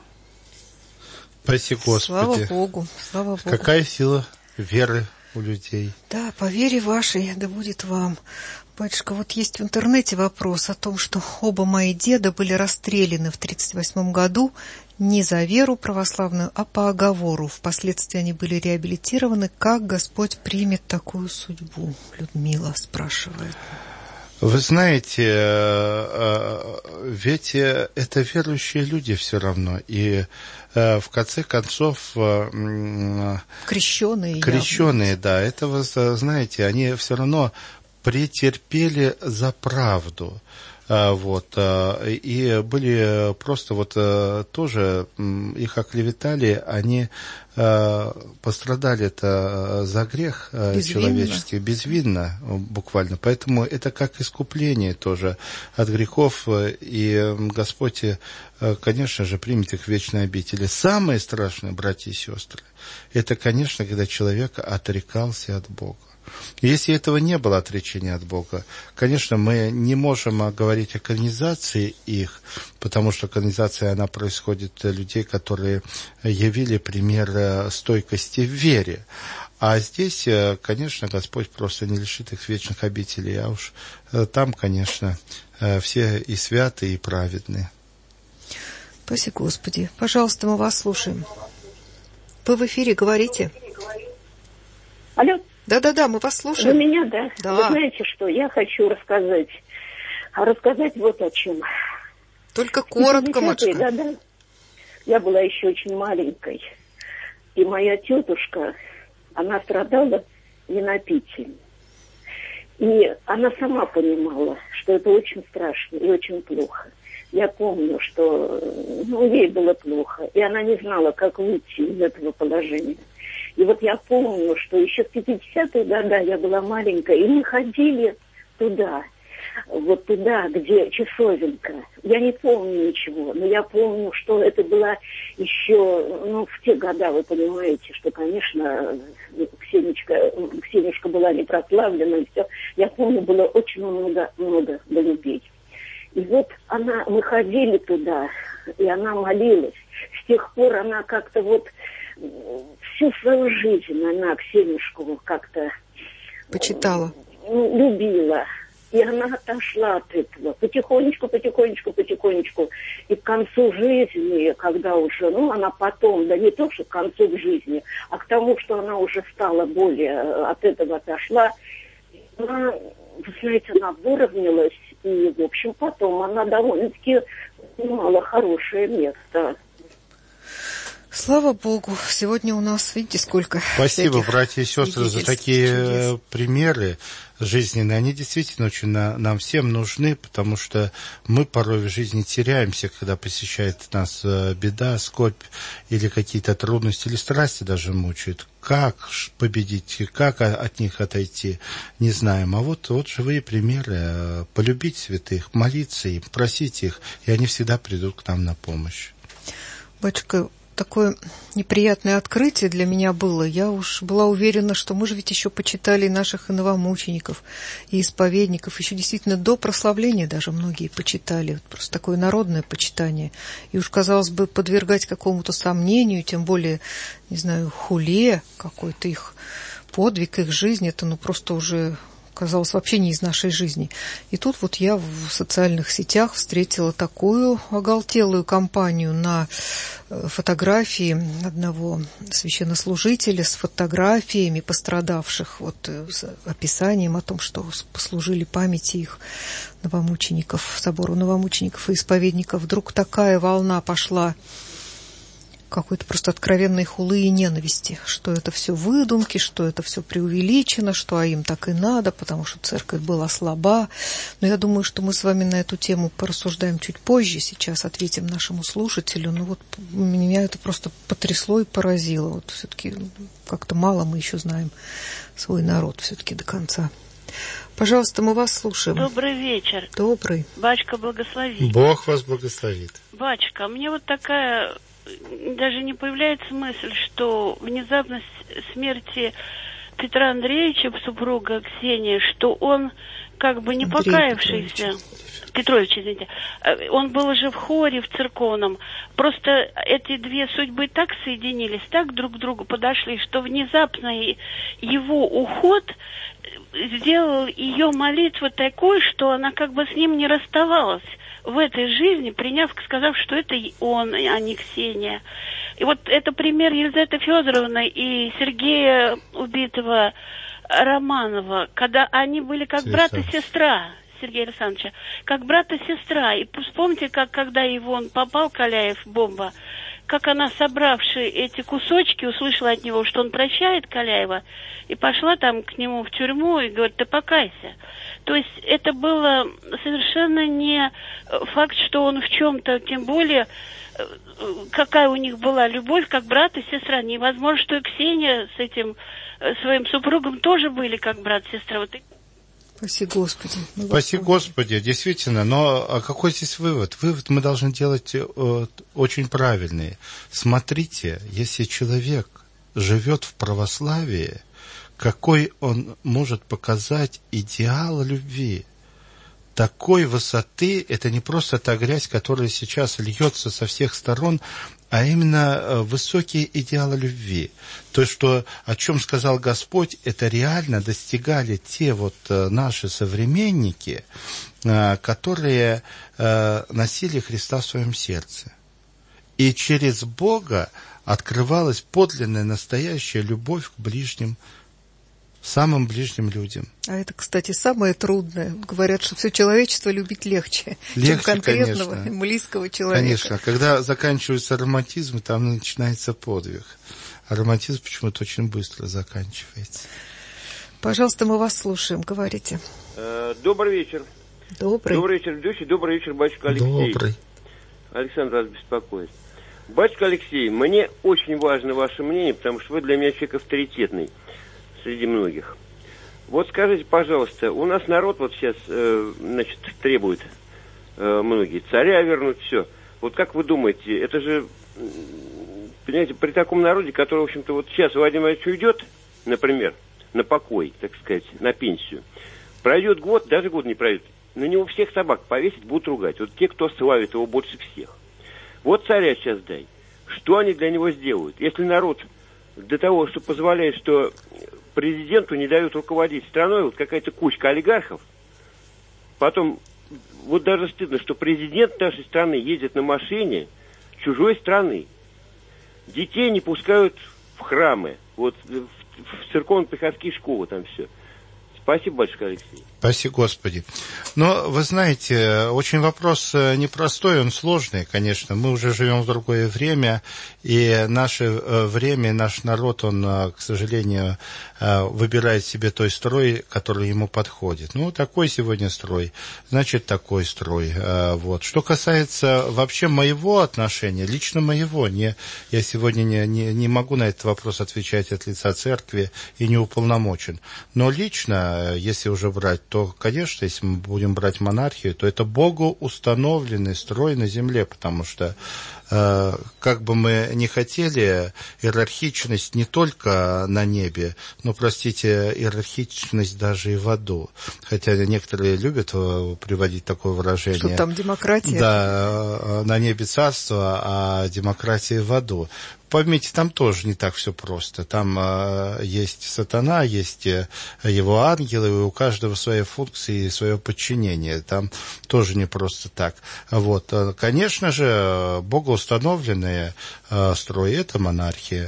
D: Спаси Господи.
C: Слава Богу, слава Богу.
D: Какая сила веры у людей.
C: Да, по вере вашей, да будет вам. Батюшка, вот есть в интернете вопрос о том, что оба мои деда были расстреляны в 1938 году не за веру православную, а по оговору. Впоследствии они были реабилитированы. Как Господь примет такую судьбу? Людмила спрашивает.
D: Вы знаете, ведь это верующие люди все равно. И в конце концов... Крещеные, да. Это, вы знаете, они все равно претерпели за правду. Вот, и были просто вот тоже, их оклеветали, они пострадали-то за грех человеческий, безвинно буквально. Поэтому это как искупление тоже от грехов, и Господь, конечно же, примет их в вечной обители. Самое страшное, братья и сестры, это, конечно, когда человек отрекался от Бога. Если этого не было отречения от Бога, конечно, мы не можем говорить о канонизации их, потому что канонизация, она происходит людей, которые явили пример стойкости в вере. А здесь, конечно, Господь просто не лишит их вечных обителей, а уж там, конечно, все и святые, и праведные.
C: Спаси Господи. Пожалуйста, мы вас слушаем. Вы в эфире, говорите.
K: Алло.
C: Да-да-да, мы вас слушаем.
K: Вы меня, да?
C: Да.
K: Вы знаете что, я хочу рассказать вот о чем.
C: Только коротко, Машка.
K: Да-да. Я была еще очень маленькой, и моя тетушка, она страдала винопитием. И она сама понимала, что это очень страшно и очень плохо. Я помню, что ей было плохо, и она не знала, как выйти из этого положения. И вот я помню, что еще в 50-е годы я была маленькая, и мы ходили туда, где часовенка. Я не помню ничего, но я помню, что это была еще, в те года, вы понимаете, что, конечно, Ксенюшка была не прославлена, и все. Я помню, было очень много голубей. И вот мы ходили туда, и она молилась. С тех пор она как-то всю свою жизнь она Ксенюшку как-то
C: почитала,
K: любила. И она отошла от этого потихонечку. И к концу жизни, когда уже, она потом, да не то, что к концу жизни, а к тому, что она уже стала более от этого отошла, она, вы знаете, она выровнялась. И, в общем, потом она довольно-таки занимала хорошее место.
C: Слава Богу, сегодня у нас, видите, сколько
D: Спасибо, братья и сестры, за такие
C: чудес.
D: примеры жизненные. Они действительно очень нам всем нужны, потому что мы порой в жизни теряемся, когда посещает нас беда, скорбь или какие-то трудности, или страсти даже мучают. Как победить, как от них отойти, не знаем. А вот живые примеры. Полюбить святых, молиться им, просить их, и они всегда придут к нам на помощь.
C: Батюшка, такое неприятное открытие для меня было. Я уж была уверена, что мы же ведь еще почитали наших и новомучеников, и исповедников. Еще действительно до прославления даже многие почитали. Просто такое народное почитание. И уж, казалось бы, подвергать какому-то сомнению, тем более, не знаю, хуле, какой-то их подвиг, их жизнь, это просто уже казалось вообще не из нашей жизни. И тут вот я в социальных сетях встретила такую оголтелую кампанию на фотографии одного священнослужителя с фотографиями пострадавших, с описанием о том, что послужили памяти их новомучеников, собору новомучеников и исповедников. Вдруг такая волна пошла какой-то просто откровенной хулы и ненависти, что это все выдумки, что это все преувеличено, что им так и надо, потому что церковь была слаба. Но я думаю, что мы с вами на эту тему порассуждаем чуть позже, сейчас ответим нашему слушателю. Меня это просто потрясло и поразило. Все-таки как-то мало мы еще знаем свой народ все-таки до конца. Пожалуйста, мы вас слушаем.
L: Добрый вечер.
C: Добрый.
L: Батюшка, благослови.
D: Бог вас благословит.
L: Батюшка, мне такая... Даже не появляется мысль, что внезапность смерти Петра Андреевича, супруга Ксении, что он как бы не покаявшийся... Петрович, извините. Он был уже в хоре, в церковном. Просто эти две судьбы так соединились, так друг к другу подошли, что внезапно его уход сделал ее молитву такой, что она как бы с ним не расставалась в этой жизни, сказав, что это он, а не Ксения. И это пример Елизаветы Федоровны и Сергея, убитого Романова, когда они были как брат и сестра, Сергея Александровича, как брат и сестра. И вспомните, когда он попал, Каляев, бомба, как она, собравши эти кусочки, услышала от него, что он прощает Каляева, и пошла к нему в тюрьму и говорит: ты покайся. То есть это было совершенно не факт, что он в чем-то, тем более, какая у них была любовь, как брат и сестра. Невозможно, что и Ксения с этим своим супругом тоже были как брат и сестра.
C: Спаси Господи.
D: Спаси Господи, действительно. Но какой здесь вывод? Вывод мы должны делать очень правильный. Смотрите, если человек живет в православии, какой он может показать идеал любви. Такой высоты, это не просто та грязь, которая сейчас льется со всех сторон, а именно высокие идеалы любви. То, что, о чем сказал Господь, это реально достигали те наши современники, которые носили Христа в своем сердце. И через Бога открывалась подлинная, настоящая любовь к ближним, самым ближним людям.
C: А это, кстати, самое трудное. Говорят, что все человечество любить легче, чем конкретного, конечно, близкого человека.
D: Конечно. Когда заканчивается романтизм, там начинается подвиг. А романтизм почему-то очень быстро заканчивается.
C: Пожалуйста, мы вас слушаем. Говорите.
M: Добрый вечер.
C: Добрый.
M: Добрый вечер, ведущий. Добрый вечер, батюшка Алексей.
D: Добрый.
M: Александр вас беспокоит. Батюшка Алексей, мне очень важно ваше мнение, потому что вы для меня человек авторитетный среди многих. Скажите, пожалуйста, у нас народ сейчас, требует многие царя вернуть, все. Как вы думаете, это же, понимаете, при таком народе, который, в общем-то, сейчас Владимир Владимирович уйдет, например, на покой, так сказать, на пенсию, пройдет год, даже год не пройдет, на него всех собак повесить, будут ругать. Те, кто славит его больше всех. Царя сейчас дай. что они для него сделают? Если народ до того, что позволяет, что президенту не дают руководить страной, вот какая-то кучка олигархов, потом, вот даже стыдно, что президент нашей страны ездит на машине чужой страны. Детей не пускают в храмы, вот в церковно-приходские школы там все. Спасибо большое, Алексей.
D: Спаси Господи. Но, вы знаете, очень вопрос непростой, он сложный, конечно. Мы уже живем в другое время, и наше время, наш народ, он, к сожалению, выбирает себе той строй, который ему подходит. Ну, такой сегодня строй, значит, такой строй. Вот. Что касается вообще моего отношения, лично моего, я сегодня не могу на этот вопрос отвечать от лица церкви и не уполномочен. Но лично, если уже брать, то, конечно, если мы будем брать монархию, то это Богу установленный строй на земле, потому что, как бы мы ни хотели, иерархичность не только на небе, но, простите, иерархичность даже и в аду. Хотя некоторые любят приводить такое выражение.
C: Что там демократия?
D: Да, на небе царство, а демократия в аду. Поймите, там тоже не так все просто. Там есть сатана, есть его ангелы, и у каждого свои функции и свое подчинение. Там тоже не просто так. Вот. Конечно же, богоустановленные строи – это монархия.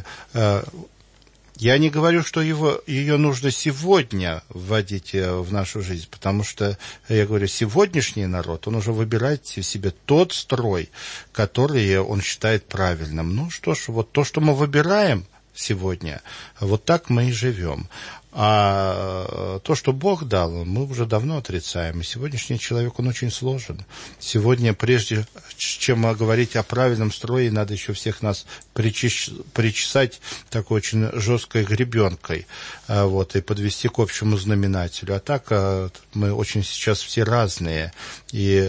D: Я не говорю, что ее нужно сегодня вводить в нашу жизнь, потому что, я говорю, сегодняшний народ, он уже выбирает себе тот строй, который он считает правильным. Ну что ж, вот то, что мы выбираем сегодня, вот так мы и живем. А то, что Бог дал, мы уже давно отрицаем. И сегодняшний человек, он очень сложен. Сегодня, прежде чем говорить о правильном строе, надо еще всех нас причесать такой очень жесткой гребенкой, вот, и подвести к общему знаменателю. А так мы очень сейчас все разные. И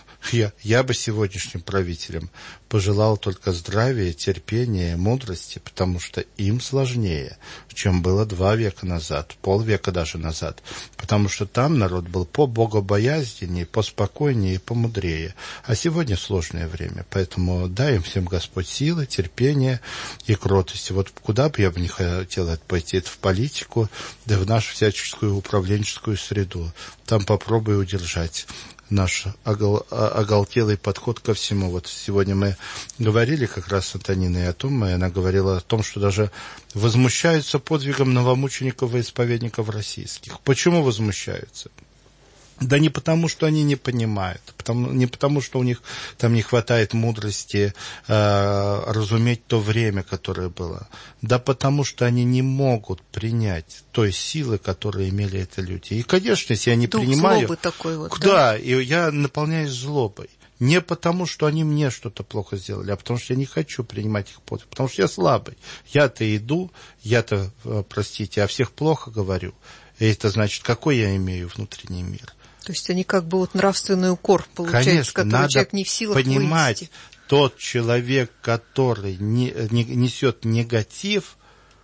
D: я бы сегодняшним правителям пожелал только здравия, терпения, мудрости, потому что им сложнее, чем было 2 века назад, полвека даже назад, потому что там народ был побогобоязненнее, поспокойнее и помудрее. А сегодня сложное время, поэтому дай им всем Господь силы, терпения и кротости. Вот куда бы я бы не хотел пойти, это в политику, да в нашу всяческую управленческую среду. Там попробуй удержать наш оголтелый подход ко всему. Вот сегодня мы говорили как раз с Антониной о том, и она говорила о том, что даже возмущаются подвигом новомучеников и исповедников российских. Почему возмущаются? Да не потому, что они не понимают, не потому, что у них там не хватает мудрости разуметь то время, которое было. Да потому, что они не могут принять той силы, которую имели эти люди. И, конечно, если я не принимаю...
C: Дух злобы такой вот,
D: да, и я наполняюсь злобой. Не потому, что они мне что-то плохо сделали, а потому, что я не хочу принимать их подвиг, потому что я слабый. Я-то иду, я-то, простите, о всех плохо говорю. И это значит, какой я имею внутренний мир.
C: То есть они как бы вот нравственный укор получают,
D: конечно,
C: который
D: надо
C: человек не в силах
D: понимать,
C: вынести.
D: Тот человек, который несет негатив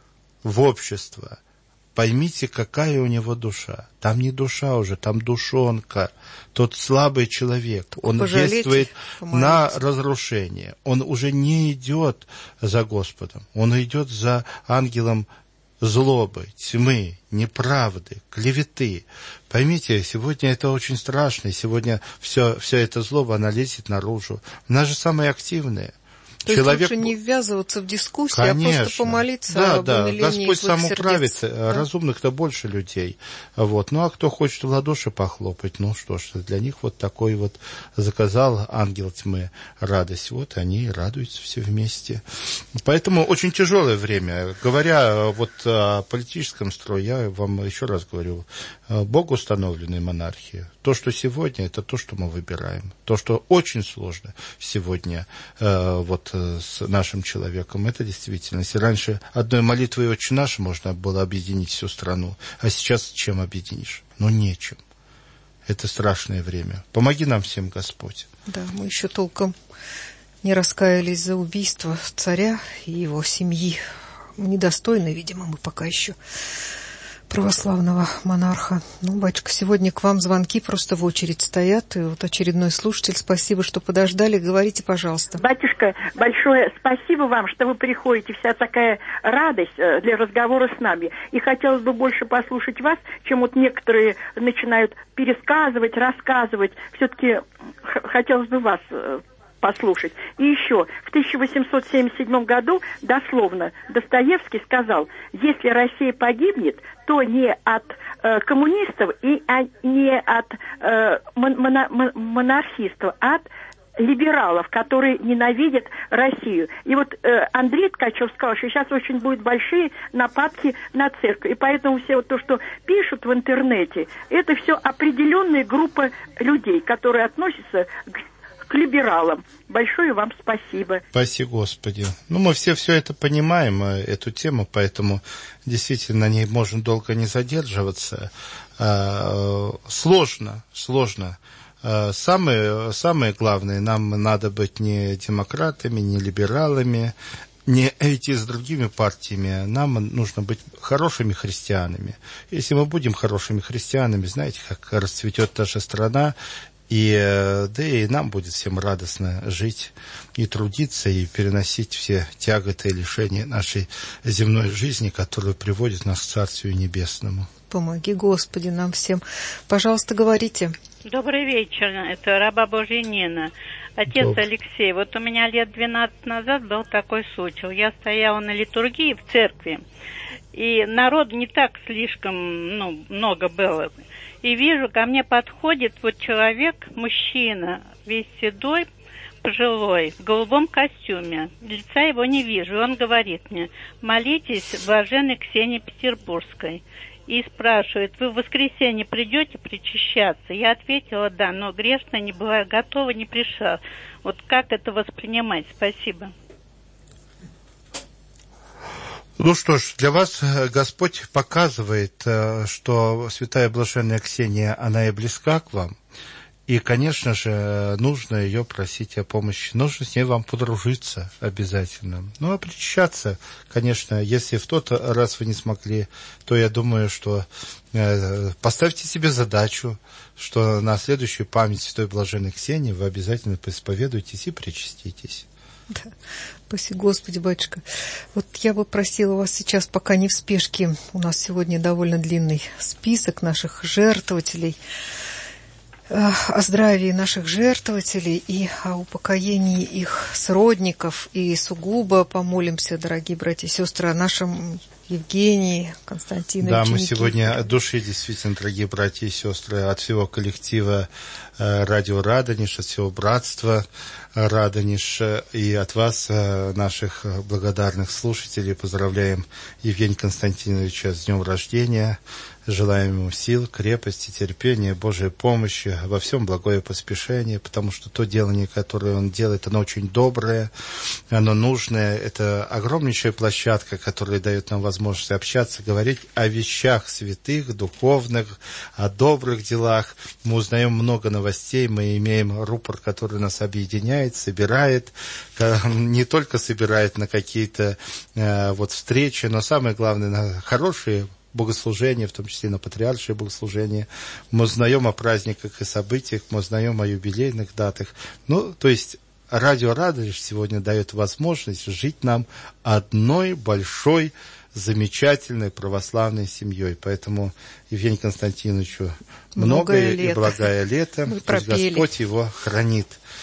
D: в общество, поймите, какая у него душа. Там не душа уже, там душонка. Тот слабый человек, он действует на разрушение. Он уже не идет за Господом, он идет за ангелом злобы, тьмы, неправды, клеветы. Поймите, сегодня это очень страшно, сегодня вся эта злоба, она лезет наружу. Она же самая активная.
C: То есть лучше не ввязываться в дискуссию,
D: конечно,
C: а просто помолиться об умилении
D: Господь сам
C: сердец.
D: управит,
C: Да?
D: разумных-то больше людей. Вот. Ну, а кто хочет в ладоши похлопать, ну что ж, для них вот такой вот заказал ангел тьмы радость. Вот они и радуются все вместе. Поэтому очень тяжелое время. Говоря вот о политическом строе, я вам еще раз говорю, Бог установленная монархия. То, что сегодня, это то, что мы выбираем. То, что очень сложно сегодня вот с нашим человеком, это действительно. Если раньше одной молитвой «Отче наш» можно было объединить всю страну, а сейчас чем объединишь? Ну, нечем. Это страшное время. Помоги нам всем, Господь.
C: Да, мы еще толком не раскаялись за убийство царя и его семьи. Недостойны, видимо, мы пока еще. православного монарха. Ну, батюшка, сегодня к вам звонки просто в очередь стоят. И вот очередной слушатель, спасибо, что подождали. Говорите, пожалуйста.
N: Батюшка, большое спасибо вам, что вы приходите. Вся такая радость для разговора с нами. И хотелось бы больше послушать вас, чем вот некоторые начинают пересказывать, рассказывать. Все-таки хотелось бы вас послушать. И еще, в 1877 году дословно Достоевский сказал: если Россия погибнет, то не от коммунистов и не от монархистов, а от либералов, которые ненавидят Россию. И вот Андрей Ткачев сказал, что сейчас очень будут большие нападки на церковь. И поэтому все вот то, что пишут в интернете, это все определенная группа людей, которые относятся к либералам. Большое вам спасибо.
D: Спасибо, Господи. Ну, мы все это понимаем, эту тему, поэтому действительно на ней можно долго не задерживаться. Сложно. Самое главное, нам надо быть не демократами, не либералами, не идти с другими партиями. Нам нужно быть хорошими христианами. Если мы будем хорошими христианами, знаете, как расцветет наша страна, и нам будет всем радостно жить и трудиться, и переносить все тяготы и лишения нашей земной жизни, которые приводят нас к Царствию Небесному.
C: Помоги, Господи, нам всем. Пожалуйста, говорите.
O: Добрый вечер, это раба Божья Нина. Отец Алексей, вот у меня лет 12 назад был такой случай. Я стояла на литургии в церкви, и народу не так слишком много было. И вижу, ко мне подходит вот человек, мужчина, весь седой, пожилой, в голубом костюме. Лица его не вижу. И он говорит мне: молитесь блаженной Ксении Петербургской. И спрашивает: вы в воскресенье придете причащаться? Я ответила: да, но грешная не была готова, не пришла. Вот как это воспринимать? Спасибо.
D: Ну что ж, для вас Господь показывает, что святая блаженная Ксения, она и близка к вам. И, конечно же, нужно ее просить о помощи. Нужно с ней вам подружиться обязательно. Ну, а причащаться, конечно, если в тот раз вы не смогли, то я думаю, что поставьте себе задачу, что на следующую память святой блаженной Ксении вы обязательно поисповедуетесь и причаститесь.
C: Да. Спасибо, Господи, батюшка. Вот я бы просила вас сейчас, пока не в спешке, у нас сегодня довольно длинный список наших жертвователей, о здравии наших жертвователей и о упокоении их сродников. И сугубо помолимся, дорогие братья и сестры, о нашем Евгении Константиновиче.
D: Да, мы сегодня от души, действительно, дорогие братья и сестры, от всего коллектива радио Радонеж, от всего братства Радонеж и от вас, наших благодарных слушателей, поздравляем Евгения Константиновича с днем рождения. Желаем ему сил, крепости, терпения, Божьей помощи, во всем благое поспешение, потому что то делание, которое он делает, оно очень доброе, оно нужное. Это огромнейшая площадка, которая дает нам возможность общаться, говорить о вещах святых, духовных, о добрых делах. Мы узнаем много новостей, мы имеем рупор, который нас объединяет, собирает, не только собирает на какие-то встречи, но самое главное, на хорошие богослужения, в том числе на патриаршие богослужения. Мы узнаем о праздниках и событиях, мы узнаем о юбилейных датах. Ну, то есть радио Радонеж сегодня дает возможность жить нам одной большой, замечательной православной семьей. Поэтому Евгению Константиновичу многое и благое лето. Пусть Господь его хранит.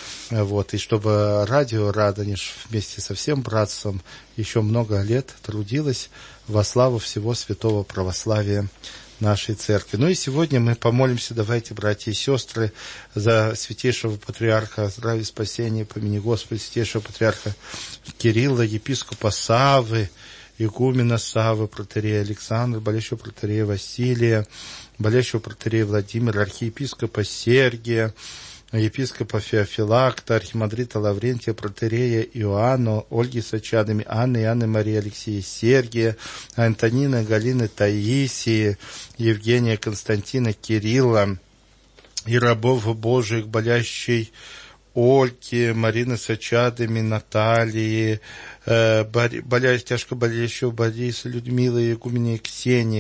D: И чтобы радио Радонеж вместе со всем братством еще много лет трудилось во славу всего святого православия нашей церкви. Ну и сегодня мы помолимся, давайте, братья и сестры, за святейшего патриарха здравия и спасения, помяни Господи, святейшего патриарха Кирилла, епископа Саввы, игумена Саввы, протоиерея Александра, болящего протоиерея Василия, болящего протоиерея Владимира, архиепископа Сергия, епископа Феофилакта, архимандрита Лаврентия, протоиерея Иоанну, Ольги с чадами Анны и Анны Марии Алексея Сергия, Антонины, Галины, Таисии, Евгения, Константина, Кирилла и рабов Божиих, болящей Ольги, Марины с очадами, Натальи, тяжко болеющего Бориса, Людмилы, Игумени, Ксении,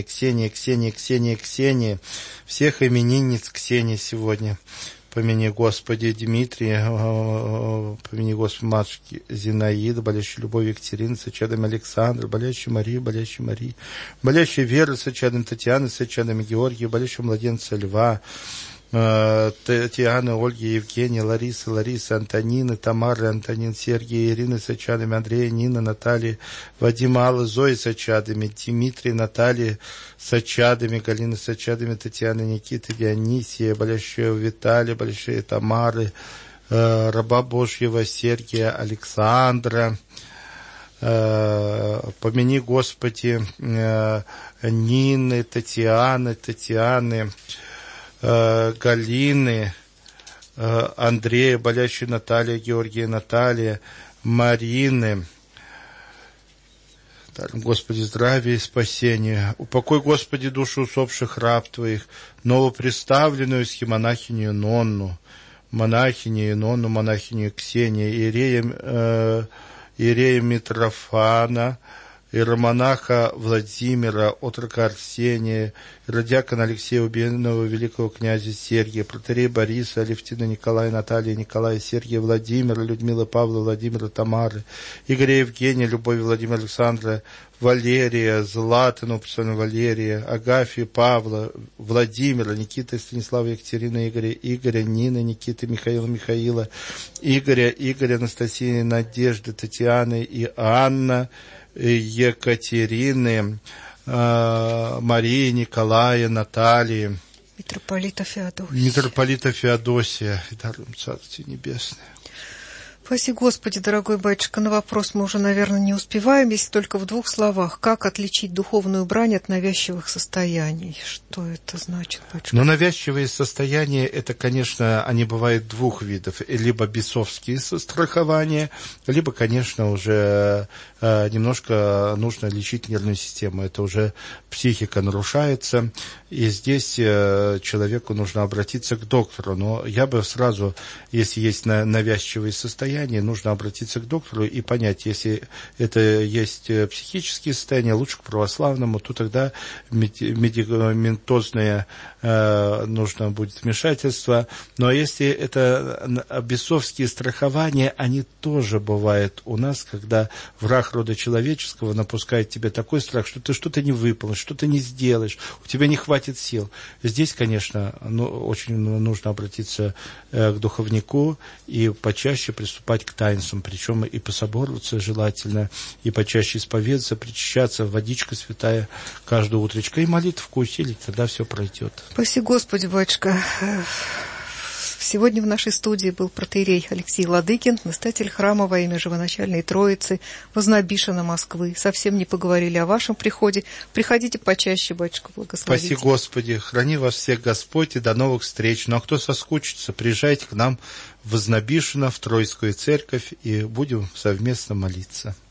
D: всех именинниц Ксении сегодня. Помяни, Господи, Дмитрия, помяни, Господи, матушки Зинаида, болящую Любовь Екатерины, с очадами Александра, болящую Марию, болящую Веру, с очадами Татьяны, с очадами Георгия, болящую младенца Льва, Татьяны, Ольги, Евгения, Ларисы, Антонины, Тамары, Антонин, Сергия, Ирины с очадами, Андрея, Нина, Натальи, Вадима, Аллы, Зои с очадами, Дмитрий, Натальи с очадами, Галины с очадами, Татьяны, Никиты, Дионисия, болящая Виталия, болящая Тамары, раба Божьего Сергия, Александра. Помяни, Господи, Нины, Татьяны, Галины, Андрея, болящей Наталья, Георгия, Наталья, Марины. Господи, здравия и спасения. Упокой, Господи, душу усопших раб Твоих, новоприставленную схимонахиню Нонну, монахиню Ксению, иерея Митрофана, иеромонаха Владимира, отрока Арсения, радиакона Алексея, убиенного великого князя Сергия, протоиерея Бориса, Алевтина, Николая, Наталья, Николая, Сергия, Владимира, Людмилы, Павла, Владимира, Тамары, Игоря, Евгения, Любови, Владимира, Александра, Валерия, Златану, Валерия, Агафьи, Павла, Владимира, Никиты, Станислава, Екатерина, Игоря, Нины, Никиты, Михаила, Игоря, Анастасии, Надежды, Татьяны и Анна, Екатерины, Марии, Николая, Натальи,
C: митрополита Феодосия, и даруем Царствие Небесное. Спаси Господи, дорогой батюшка, на вопрос мы уже, наверное, не успеваем, если только в 2 словах. Как отличить духовную брань от навязчивых состояний? Что это значит, батюшка?
D: Но навязчивые состояния, это, конечно, они бывают 2 видов. Либо бесовские страхования, либо, конечно, уже немножко нужно лечить нервную систему. Это уже психика нарушается, и здесь человеку нужно обратиться к доктору. Но я бы сразу, если есть навязчивые состояния, нужно обратиться к доктору и понять, если это есть психические состояния, лучше к православному, то тогда медикаментозное нужно будет вмешательство. Но если это бесовские страхования, они тоже бывают у нас, когда враг рода человеческого напускает тебе такой страх, что ты что-то не выполнишь, что-то не сделаешь, у тебя не хватит сил. Здесь, конечно, очень нужно обратиться к духовнику и почаще приступать к таинствам, причем и пособороваться желательно, и почаще исповедаться, причащаться, водичка святая каждое утречко, и молитвку усилить, тогда все пройдет.
C: Спаси Господи, батюшка. Сегодня в нашей студии был протоиерей Алексей Ладыкин, настоятель храма во имя Живоначальной Троицы, Вознобишена Москвы. Совсем не поговорили о вашем приходе. Приходите почаще, батюшка, благословите.
D: Спаси Господи, храни вас всех Господь, и до новых встреч. Ну а кто соскучится, приезжайте к нам в Вознобишено, в Троицкую церковь, и будем совместно молиться.